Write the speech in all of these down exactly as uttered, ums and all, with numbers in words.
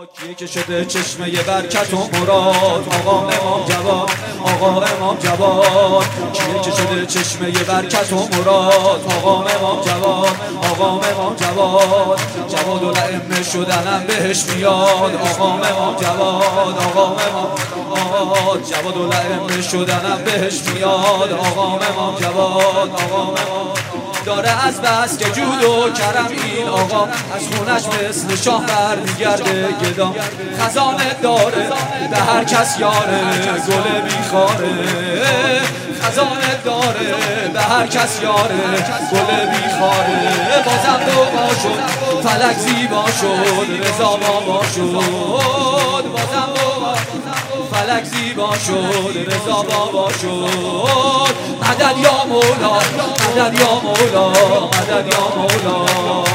کیه که شده چشمه برکت و مراد؟ آقا امام جواد، آقا امام جواد. کیه که شده چشمه برکت و مراد؟ آقا امام جواد، آقا امام جواد. جواد و لئمه شدنم بهش میاد. آقا امام جواد، آقا امام جواد. جواد و لئمه شدنم بهش میاد. آقا امام جواد، آقا امام داره از بس که جود و کرم این آقا، از خونش مثل شاه برمیگرده گدا. خزانه داره به هر کس یاره، گل میخاره. خزانه داره به هر کس یاره، گل میخاره. بازم دوبا شد فلک زیبا شد، رضا بابا شد. بازم دوبا فلک زیبا شد، رضا بابا شد. مدد یا مولا، مدد یا مولا، مدد یا مولا.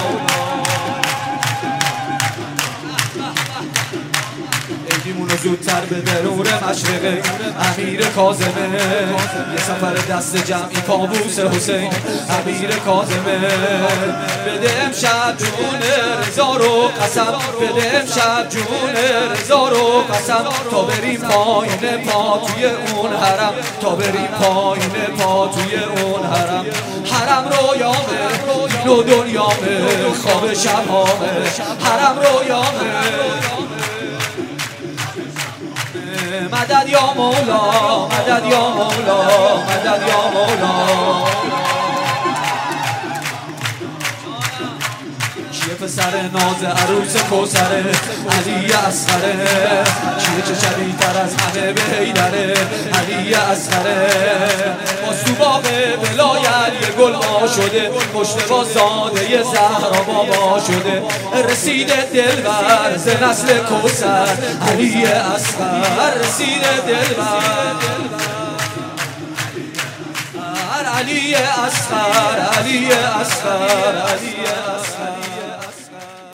ایدیمونو زودتر به درور مشرقه امیر کاظمه. یه سفر دست جمعی پابوس حسین امیر کاظمه. بده امشب جون رضا رو قسم، بده امشب جون رضا رو قسم. تا بریم پایین پا توی اون حرم، تا بریم پایین پا توی اون حرم. حرم رویامه دین و دنیامه، خواب شبامه. حرم رویامه مدد یا مولا، مدد یا مولا، مدد یا مولا. کیه پسر ناز عروس کوثره؟ علی اصغره. کیه که شبیه‌تر از همه به حیدره؟ علی اصغره. با سوباق ولایت یه گل وا شده، پشت با زاده زهرا بابا شده. رسیده دلبر ز نسل کوثر، علی اصغر. رسیده دلبر علی اصغر، علی اصغر، علی اصغر.